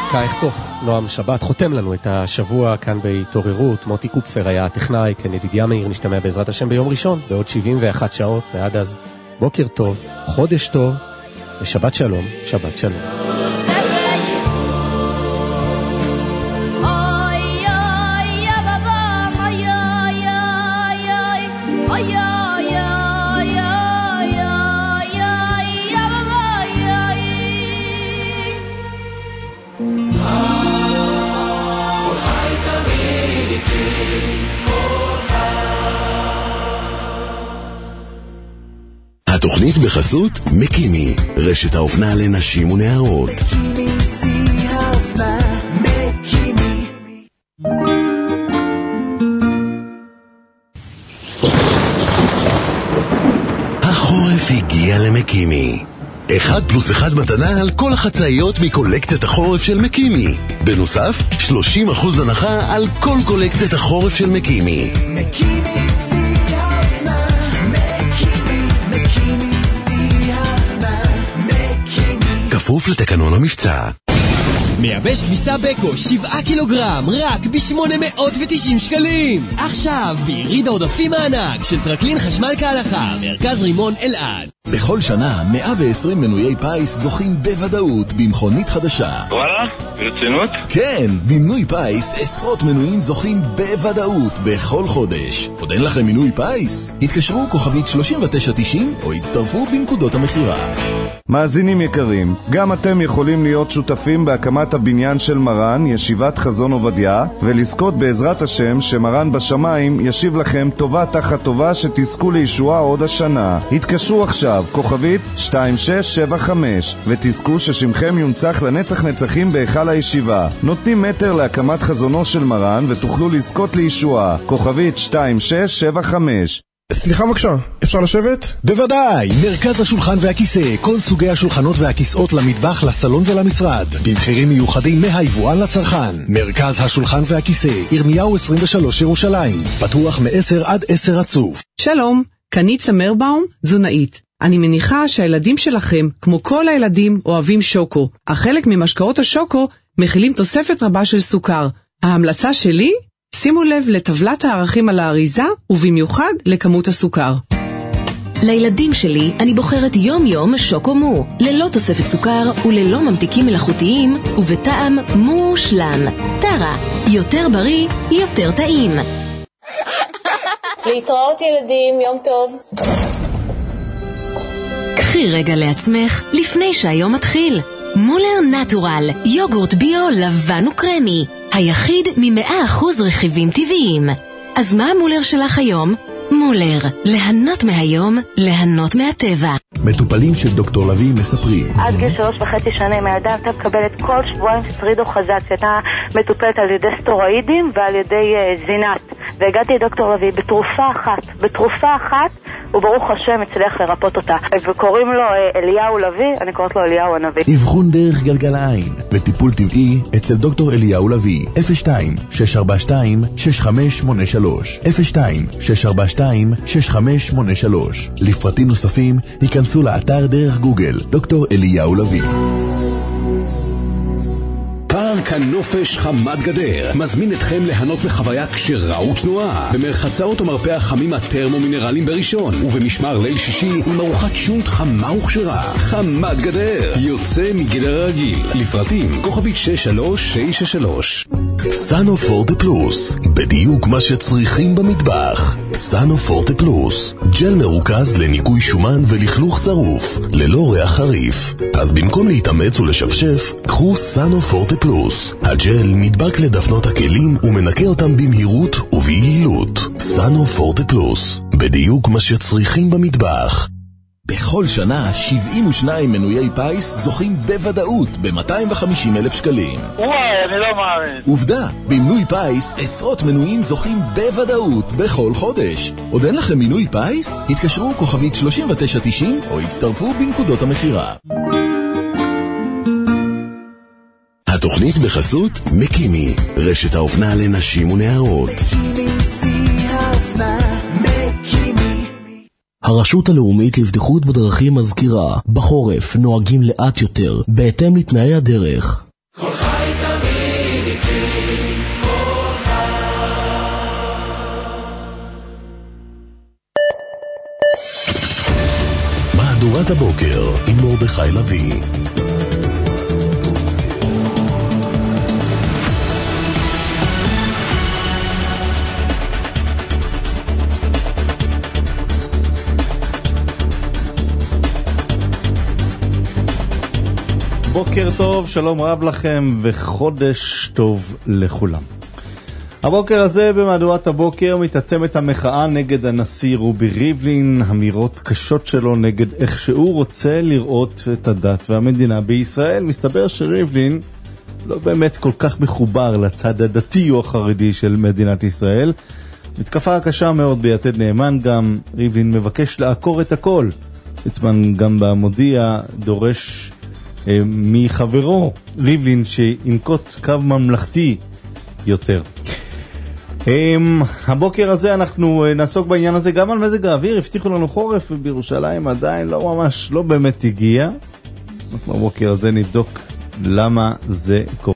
דרכה אחסוף. נועם שבת חותם לנו את השבוע כאן בהתעוררות. מוטי קופפר היה הטכנאי, כן ידידיה מאיר, נשתמע בעזרת השם ביום ראשון בעוד 71 שעות, ועד אז בוקר טוב, חודש טוב ושבת שלום, שבת שלום.
התוכנית בחסות מקימי, רשת האופנה לנשים ונערות. החורף הגיע למקימי. 1+1 מתנה על כל החצאיות מקולקציית החורף של מקימי. בנוסף, 30% הנחה על כל קולקציית החורף של מקימי. כפוף לתקנון המבצע.
מייבש כביסה בקו 7 קילוגרם רק ב-890 שקלים. עכשיו ביריד העודפים הענק של טרקלין חשמל כהלכה, מרכז רימון אלעד.
בכל שנה 120 מנויי פייס זוכים בוודאות במכונית חדשה.
וואלה? ברצינות?
כן, במנוי פייס עשרות מנויים זוכים בוודאות בכל חודש. עוד אין לכם מנוי פייס? התקשרו כוכבית 3990 או הצטרפו בנקודות המחירה.
מאזינים יקרים, גם אתם יכולים להיות שותפים בהקמת הבניין של מרן, ישיבת חזון עובדיה, ולזכות בעזרת השם שמרן בשמיים ישיב לכם טובה תחת טובה שתזכו לישועה עוד השנה. התקשרו עכשיו, כוכבית 2675, ותזכו ששמכם יונצח לנצח נצחים בהיכל הישיבה. נותנים מטר להקמת חזונו של מרן ותוכלו לזכות לישועה. כוכבית 2675.
סליחה בבקשה, אפשר לשבת?
בוודאי, מרכז השולחן והכיסא, כל סוגי השולחנות והכיסאות למטבח, לסלון ולמשרד, במחירים מיוחדים מהיבואן לצרכן. מרכז השולחן והכיסא, ירמיהו 23 ירושלים, פתוח מ-10 עד 10 רצוף.
שלום, כאן צמרבאום, תזונאית. אני מניחה שהילדים שלכם, כמו כל הילדים, אוהבים שוקו. החלק ממשקאות השוקו מכילים תוספת רבה של סוכר. ההמלצה שלי? שימו לב לטבלת הערכים על האריזה, ובמיוחד לכמות הסוכר.
לילדים שלי אני בוחרת יום יום שוקו מו, ללא תוספת סוכר וללא ממתיקים מלאכותיים, ובטעם מושלם. טרה, יותר בריא, יותר טעים.
להתראות ילדים, יום טוב.
קחי רגע לעצמך לפני שהיום מתחיל. מולר נטורל, יוגורט ביו לבן וקרמי, היחיד מ100% רכיבים טבעיים. אז מה המולר שלך היום? מולר, ליהנות מהיום, ליהנות מהטבע.
מטופלים של דוקטור לוי מספרים.
עד גיל 3.5 שנים הילדה הייתה מקבלת כל שבועיים סטרידוחזציה, הייתה מטופלת על ידי סטרואידים ועל ידי זינת. והגעתי לדוקטור לוי בתרופה אחת, וברוך השם הצליח לרפות אותה. וקוראים לו אליהו לוי, אני קוראת לו אליהו הנביא.
אבחון דרך גלגל העין וטיפול טבעי אצל דוקטור אליהו לוי. 02-642-6583 02-642-6583. לפרטים נוספים היכנסו לאתר דרך גוגל דוקטור אליהו לוי.
פארק הנופש חמת גדר מזמין אתכם ליהנות מחוויה כשרה ותנועה במרחצאות ומרפא החמים הטרמו-מינרליים בראשון, ובמשמר ליל שישי עם ארוחת שונט חמה וכשרה. חמת גדר יוצא מגדר הרגיל. לפרטים כוכבית 6393.
סאנו פורטה פלוס, בדיוק מה שצריכים במטבח. סאנו פורטה פלוס, ג'ל מרוכז לניקוי שומן ולכלוך שרוף ללא ריח חריף. אז במקום להתאמץ ולשפשף, קחו סאנו פורטה פלוס. הג'ל נדבק לדפנות הכלים ומנקה אותם במהירות וביעילות. סאנו פורטה פלוס, בדיוק מה שצריכים במטבח.
בכל שנה 72 מנויי פייס זוכים בוודאות ב-250,000 שקלים.
וואי, אני לא מאמין.
עובדה, במנוי פייס עשרות מנויים זוכים בוודאות בכל חודש. עוד אין לכם מנוי פייס? התקשרו כוכבית 3990 או הצטרפו בנקודות המחירה.
התוכנית בחסות מקימי, רשת האופנה לנשים ונערות.
הרשות הלאומית לבטיחות בדרכים מזכירה, בחורף נוהגים לאט יותר, בהתאם לתנאי הדרך.
כל חי
מהדורת הבוקר עם מרדכי לוי.
בוקר טוב, שלום רב לכם וחודש טוב לכולם. הבוקר הזה במהדורת הבוקר מתעצמת המחאה נגד הנשיא רובי ריבלין, אמירות קשות שלו נגד איך שהוא רוצה לראות את הדת והמדינה בישראל. מסתבר שריבלין לא באמת כל כך מחובר לצד הדתי או החרדי של מדינת ישראל. מתקפה קשה מאוד ביתד נאמן גם, ריבלין מבקש לעקור את הכל. ליצמן גם במודיע דורש מחברו ריבלין שינקוט קו ממלכתי יותר. הבוקר הזה אנחנו נעסוק בעניין הזה גם על מזג האוויר. הבטיחו לנו חורף ובירושלים עדיין לא באמת הגיע. בבוקר הזה נבדוק למה זה קורה.